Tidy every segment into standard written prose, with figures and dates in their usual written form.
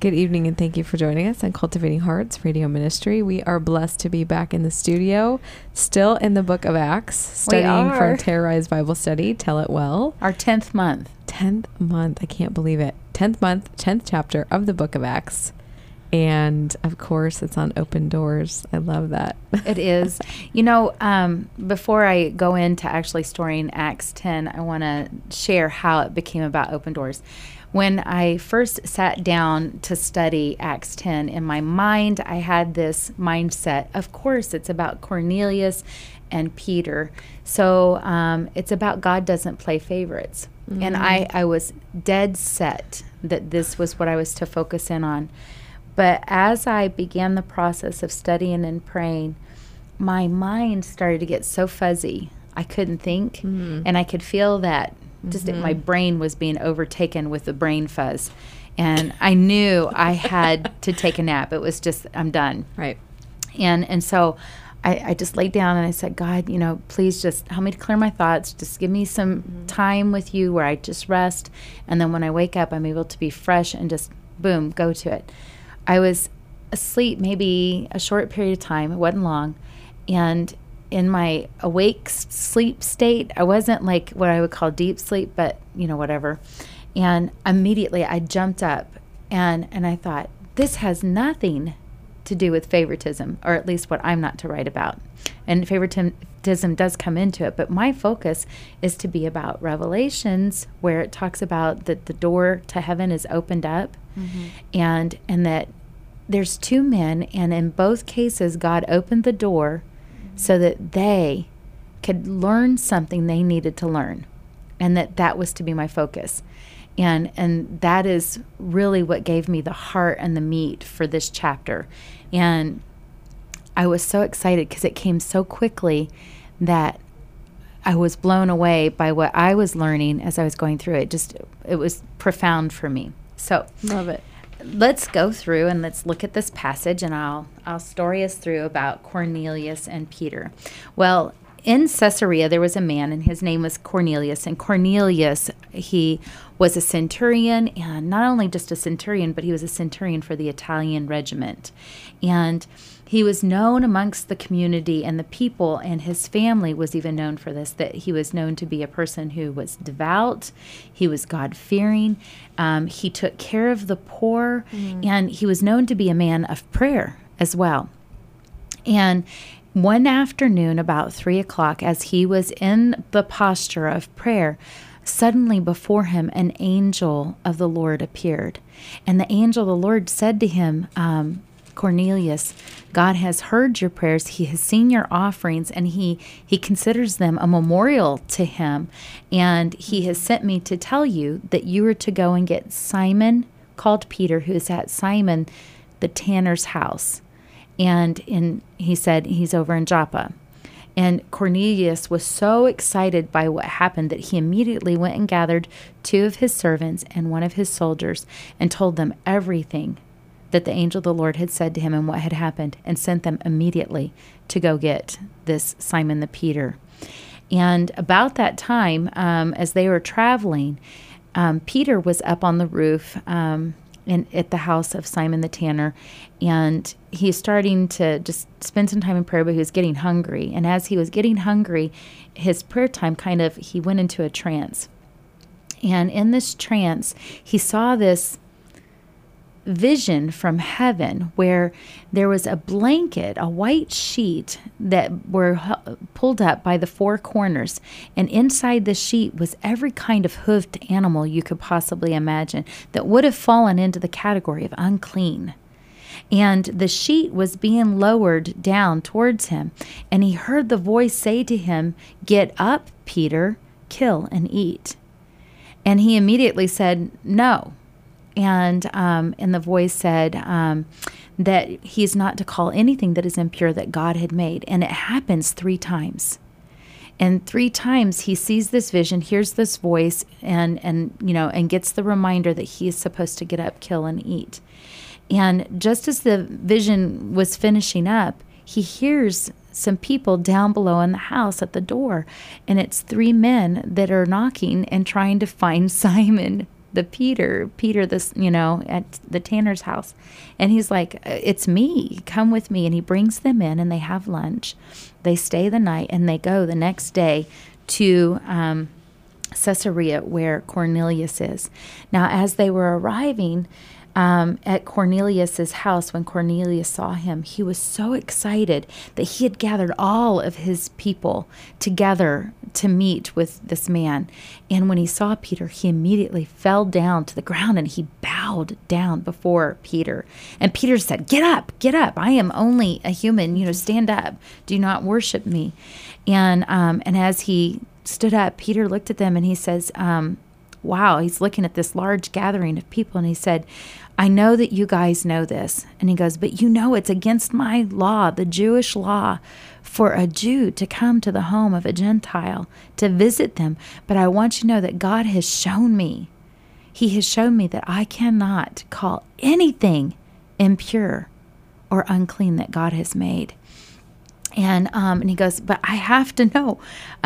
Good evening, and thank you for joining us on Cultivating Hearts Radio Ministry. We are blessed to be back in the studio, still in the book of Acts, studying from Terrorized Bible Study, Tell It Well. Our 10th month. 10th month. I can't believe it. 10th month, 10th chapter of the book of Acts. And, of course, it's on Open Doors. I love that. It is. You know, before I go into actually storing Acts 10, I want to share how it became about Open Doors. When I first sat down to study Acts 10, in my mind, I had this mindset. Of course, it's about Cornelius and Peter. So it's about God doesn't play favorites. Mm-hmm. And I was dead set that this was what I was to focus in on. But as I began the process of studying and praying, my mind started to get so fuzzy. I couldn't think, and I could feel that just my brain was being overtaken with the brain fuzz. And I knew I had to take a nap. It was just, I'm done. Right. And so I just laid down and I said, God, you know, please just help me to clear my thoughts. Just give me some time with you where I just rest. And then when I wake up, I'm able to be fresh and just, boom, go to it. I was asleep maybe a short period of time. It wasn't long. And in my awake sleep state, I wasn't like what I would call deep sleep, but, you know, whatever. And immediately I jumped up and I thought, this has nothing to do with favoritism, or at least what I'm not to write about. And favoritism does come into it, but my focus is to be about Revelations, where it talks about that the door to heaven is opened up, and that there's two men, and in both cases, God opened the door so that they could learn something they needed to learn, and that was to be my focus. And that is really what gave me the heart and the meat for this chapter. And I was so excited because it came so quickly that I was blown away by what I was learning as I was going through it. It was profound for me. So love it. Let's go through and let's look at this passage, and I'll story us through about Cornelius and Peter. Well, in Caesarea, there was a man, and his name was Cornelius. And Cornelius, he was a centurion, and not only just a centurion, but he was a centurion for the Italian regiment. And he was known amongst the community and the people, and his family was even known for this, that he was known to be a person who was devout, he was God-fearing, he took care of the poor, and he was known to be a man of prayer as well. And one afternoon, about 3 o'clock, as he was in the posture of prayer, suddenly before him an angel of the Lord appeared. And the angel of the Lord said to him, Cornelius, God has heard your prayers. He has seen your offerings, and he considers them a memorial to him. And he has sent me to tell you that you are to go and get Simon, called Peter, who is at Simon the tanner's house. And he said he's over in Joppa. And Cornelius was so excited by what happened that he immediately went and gathered 2 of his servants and 1 of his soldiers and told them everything that the angel of the Lord had said to him and what had happened, and sent them immediately to go get this Simon the Peter. And about that time, as they were traveling, Peter was up on the roof at the house of Simon the tanner, and he's starting to just spend some time in prayer, but he was getting hungry. And as he was getting hungry, his prayer time he went into a trance. And in this trance, he saw this vision from heaven where there was a blanket, a white sheet that were pulled up by the 4 corners, and inside the sheet was every kind of hoofed animal you could possibly imagine that would have fallen into the category of unclean. And the sheet was being lowered down towards him, and he heard the voice say to him, "Get up, Peter, kill and eat." And he immediately said, "No." And the voice said that he's not to call anything that is impure that God had made. And it happens 3 times. And 3 times he sees this vision, hears this voice, and gets the reminder that he is supposed to get up, kill, and eat. And just as the vision was finishing up, he hears some people down below in the house at the door. And it's 3 men that are knocking and trying to find Simon the Peter, this, at the tanner's house. And he's like, it's me, come with me. And he brings them in and they have lunch. They stay the night and they go the next day to Caesarea where Cornelius is. Now, as they were arriving at Cornelius's house, when Cornelius saw him, he was so excited that he had gathered all of his people together to meet with this man. And when he saw Peter, he immediately fell down to the ground and he bowed down before Peter. And Peter said, get up, I am only a human, stand up, do not worship me. And as he stood up, Peter looked at them and he says, wow, he's looking at this large gathering of people. And he said, I know that you guys know this. And he goes, but it's against my law, the Jewish law, for a Jew to come to the home of a Gentile to visit them. But I want you to know that God has shown me. He has shown me that I cannot call anything impure or unclean that God has made. And he goes, but I have to know.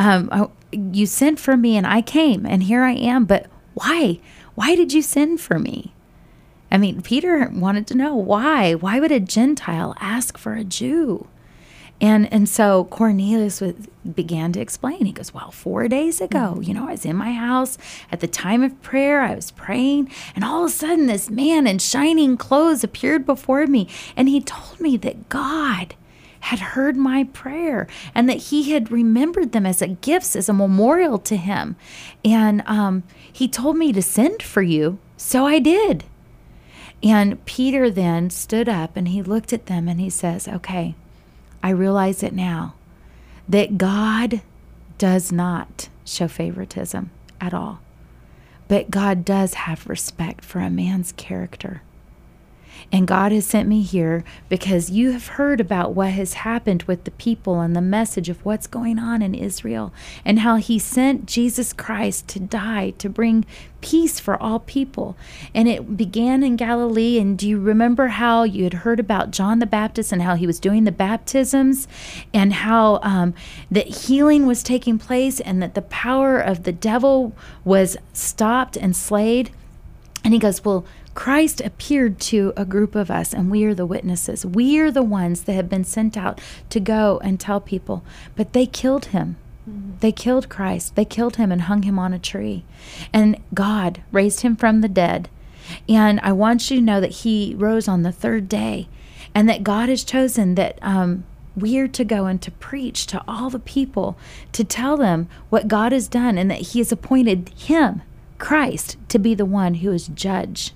You sent for me and I came and here I am. But why? Why did you send for me? I mean, Peter wanted to know why. Why would a Gentile ask for a Jew? And so Cornelius began to explain. He goes, well, 4 days ago, I was in my house at the time of prayer. I was praying, and all of a sudden this man in shining clothes appeared before me, and he told me that God had heard my prayer and that he had remembered them as gifts, as a memorial to him. And he told me to send for you, so I did. And Peter then stood up and he looked at them and he says, okay, I realize it now, that God does not show favoritism at all, but God does have respect for a man's character. And God has sent me here because you have heard about what has happened with the people and the message of what's going on in Israel and how he sent Jesus Christ to die, to bring peace for all people. And it began in Galilee. And do you remember how you had heard about John the Baptist and how he was doing the baptisms and how that healing was taking place and that the power of the devil was stopped and slayed? And he goes, well, Christ appeared to a group of us, and we are the witnesses. We are the ones that have been sent out to go and tell people. But they killed him. Mm-hmm. They killed Christ. They killed him and hung him on a tree. And God raised him from the dead. And I want you to know that he rose on the third day, and that God has chosen that we are to go and to preach to all the people, to tell them what God has done, and that he has appointed him, Christ, to be the one who is judge,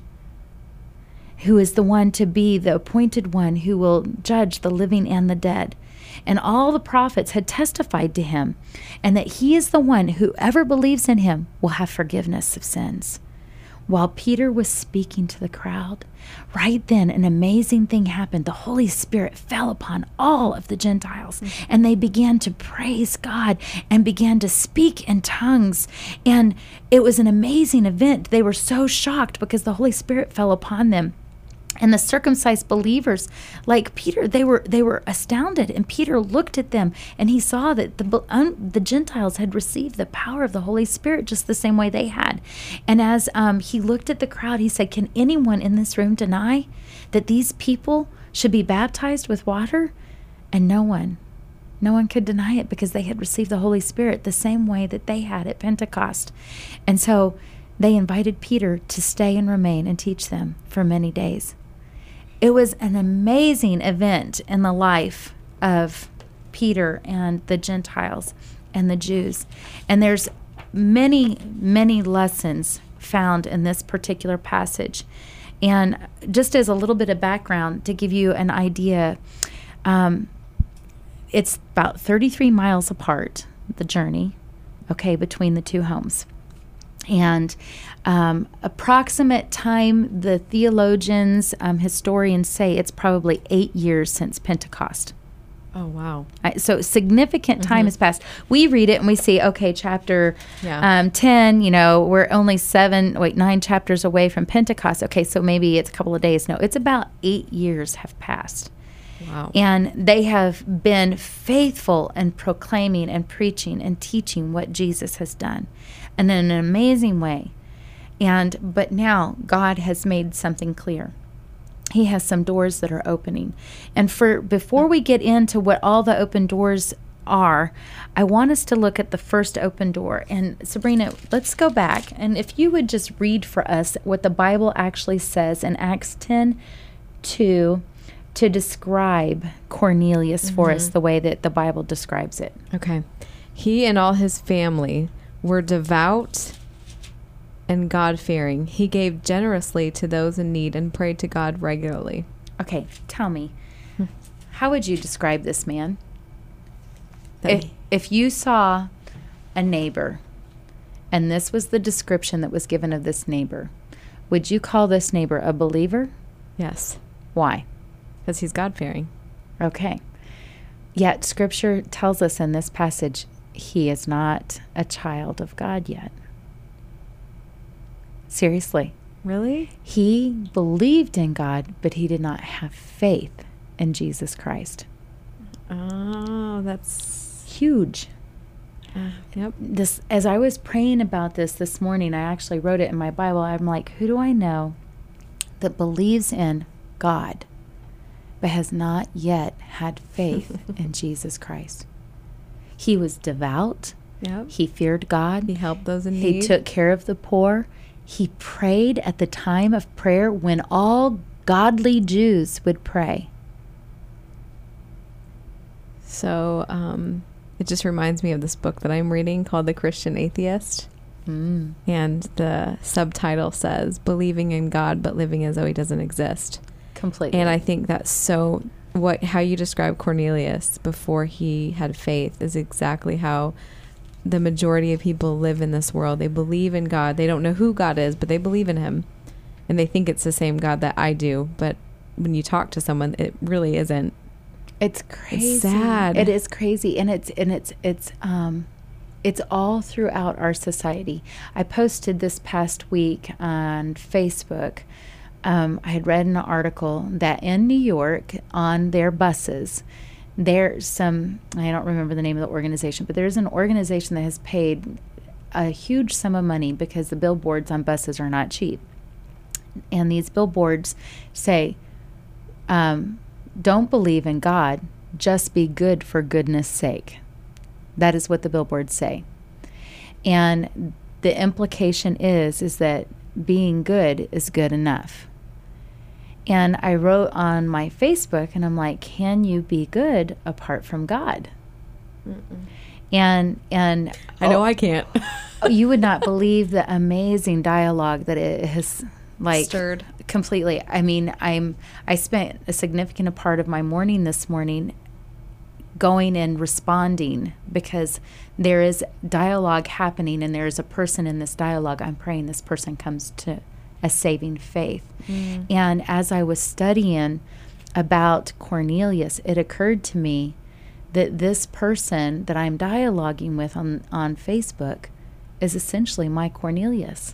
who is the one to be the appointed one who will judge the living and the dead. And all the prophets had testified to him, and that he is the one, whoever believes in him will have forgiveness of sins. While Peter was speaking to the crowd, right then an amazing thing happened. The Holy Spirit fell upon all of the Gentiles, and they began to praise God and began to speak in tongues. And it was an amazing event. They were so shocked because the Holy Spirit fell upon them. And the circumcised believers, like Peter, they were astounded. And Peter looked at them, and he saw that the Gentiles had received the power of the Holy Spirit just the same way they had. And as he looked at the crowd, he said, can anyone in this room deny that these people should be baptized with water? And no one could deny it, because they had received the Holy Spirit the same way that they had at Pentecost. And so they invited Peter to stay and remain and teach them for many days. It was an amazing event in the life of Peter and the Gentiles and the Jews. And there's many, many lessons found in this particular passage. And just as a little bit of background to give you an idea, it's about 33 miles apart, the journey, between the two homes. And approximate time, the theologians, historians say it's probably 8 years since Pentecost. Oh, wow. So significant time has passed. We read it and we see, chapter 10, we're only 9 chapters away from Pentecost. Okay, so maybe it's a couple of days. No, it's about 8 years have passed. Wow. And they have been faithful in proclaiming and preaching and teaching what Jesus has done, and in an amazing way. But now God has made something clear. He has some doors that are opening. And before we get into what all the open doors are, I want us to look at the first open door. And Sabrina, let's go back. And if you would just read for us what the Bible actually says in Acts 10:2 to describe Cornelius for us the way that the Bible describes it. Okay. He and all his family were devout and God-fearing. He gave generously to those in need and prayed to God regularly. Okay, tell me, how would you describe this man? If you saw a neighbor, and this was the description that was given of this neighbor, would you call this neighbor a believer? Yes. Why? Because he's God-fearing. Okay. Yet Scripture tells us in this passage, he is not a child of God yet. Seriously. Really? He believed in God, but he did not have faith in Jesus Christ. Oh, that's huge. Yep. As I was praying about this morning, I actually wrote it in my Bible. I'm like, who do I know that believes in God, but has not yet had faith in Jesus Christ? He was devout. Yep. He feared God. He helped those in need. He took care of the poor. He prayed at the time of prayer when all godly Jews would pray. So it just reminds me of this book that I'm reading called The Christian Atheist. And the subtitle says, Believing in God but living as though he doesn't exist. Completely. And I think that's so, how you describe Cornelius before he had faith is exactly how the majority of people live in this world. They believe in God. They don't know who God is, but they believe in him. And they think it's the same God that I do. But when you talk to someone, it really isn't. It's crazy. It's sad. It is crazy. And it's all throughout our society. I posted this past week on Facebook. I had read an article that in New York on their buses, there's some, I don't remember the name of the organization, but there's an organization that has paid a huge sum of money because the billboards on buses are not cheap. And these billboards say, don't believe in God, just be good for goodness sake. That is what the billboards say. And the implication is that being good is good enough. And I wrote on my Facebook, and I'm like, can you be good apart from God? And I know I can't. You would not believe the amazing dialogue that it has stirred completely. I mean, I spent a significant part of my morning this morning going and responding because there is dialogue happening, and there is a person in this dialogue. I'm praying this person comes to a saving faith. And as I was studying about Cornelius, it occurred to me that this person that I'm dialoguing with on Facebook is essentially my Cornelius.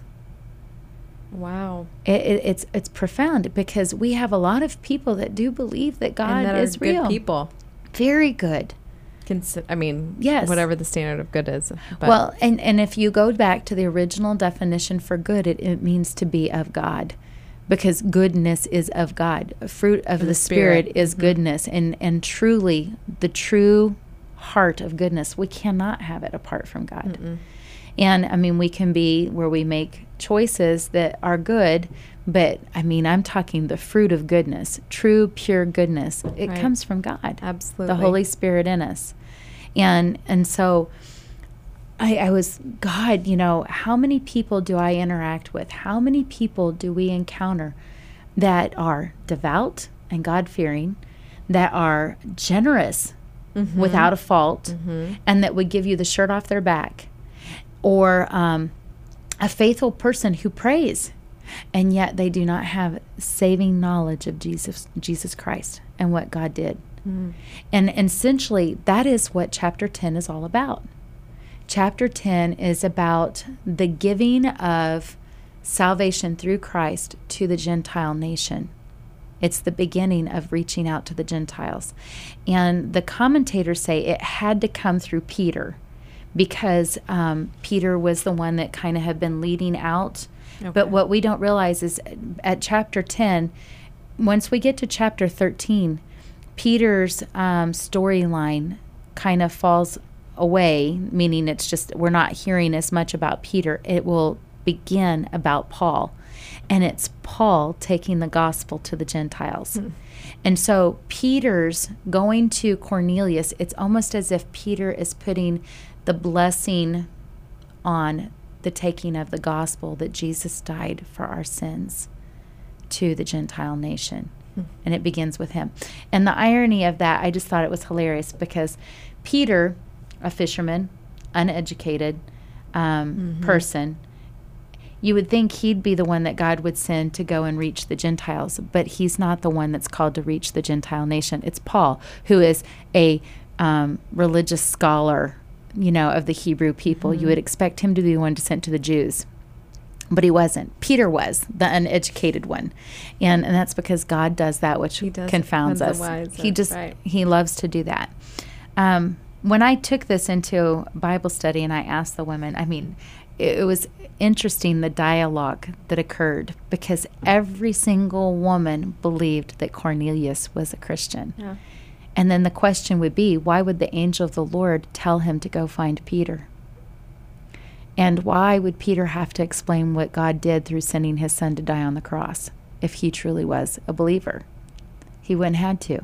Wow. It's profound because we have a lot of people that do believe that God and that is are real. Good people. Very good. Yes. Whatever the standard of good is. But. Well, and if you go back to the original definition for good, it means to be of God, because goodness is of God. Fruit of the Spirit is goodness, and truly the true heart of goodness. We cannot have it apart from God. And I mean, we can be where we make choices that are good, but I mean, I'm talking the fruit of goodness, true, pure goodness. It comes from God. Absolutely. The Holy Spirit in us. And so I was, God, how many people do I interact with? How many people do we encounter that are devout and God-fearing, that are generous without a fault, and that would give you the shirt off their back? Or a faithful person who prays, and yet they do not have saving knowledge of Jesus Christ and what God did. And essentially, that is what chapter 10 is all about. Chapter 10 is about the giving of salvation through Christ to the Gentile nation. It's the beginning of reaching out to the Gentiles. And the commentators say it had to come through Peter, because Peter was the one that kind of had been leading out Okay. But what we don't realize is at chapter 10, once we get to chapter 13, Peter's storyline kind of falls away, meaning it's just we're not hearing as much about Peter. It will begin about Paul, and it's Paul taking the gospel to the Gentiles. And so Peter's going to Cornelius, it's almost as if Peter is putting the blessing on the taking of the gospel that Jesus died for our sins to the Gentile nation. And it begins with him. And the irony of that, I just thought it was hilarious because Peter, a fisherman, uneducated person, you would think he'd be the one that God would send to go and reach the Gentiles, but he's not the one that's called to reach the Gentile nation. It's Paul, who is a religious scholar, of the Hebrew people. You would expect him to be the one to send to the Jews. But he wasn't. Peter was the uneducated one. And that's because God does that, which confounds us. He loves to do that. When I took this into Bible study and I asked the women, it was interesting the dialogue that occurred because every single woman believed that Cornelius was a Christian. Yeah. And then the question would be, why would the angel of the Lord tell him to go find Peter? And why would Peter have to explain what God did through sending his son to die on the cross if he truly was a believer? He wouldn't have to.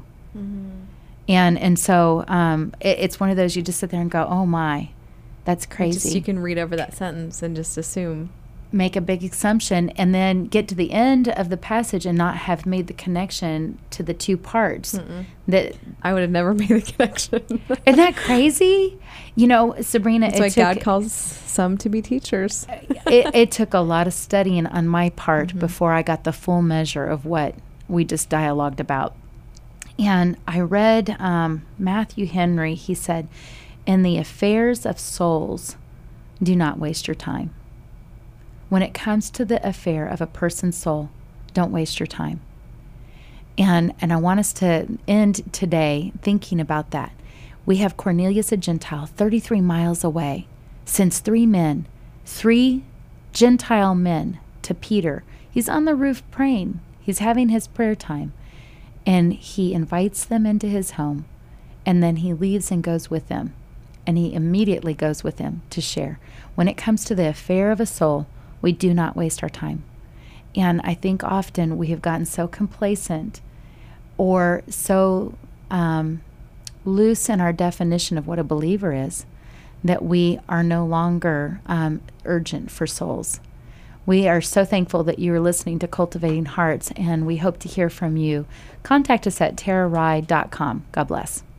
And so it's one of those you just sit there and go, oh my, that's crazy. You can read over that sentence and just assume. Make a big assumption and then get to the end of the passage and not have made the connection to the two parts. That I would have never made the connection. Isn't that crazy? Sabrina, that's why God calls some to be teachers. It took a lot of studying on my part before I got the full measure of what we just dialogued about. And I read Matthew Henry. He said, in the affairs of souls, do not waste your time. When it comes to the affair of a person's soul, don't waste your time. And I want us to end today thinking about that. We have Cornelius, a Gentile, 33 miles away, sends three Gentile men to Peter. He's on the roof praying. He's having his prayer time. And he invites them into his home. And then he leaves and goes with them. And he immediately goes with them to share. When it comes to the affair of a soul, we do not waste our time. And I think often we have gotten so complacent or so loose in our definition of what a believer is that we are no longer urgent for souls. We are so thankful that you are listening to Cultivating Hearts, and we hope to hear from you. Contact us at tararai.com. God bless.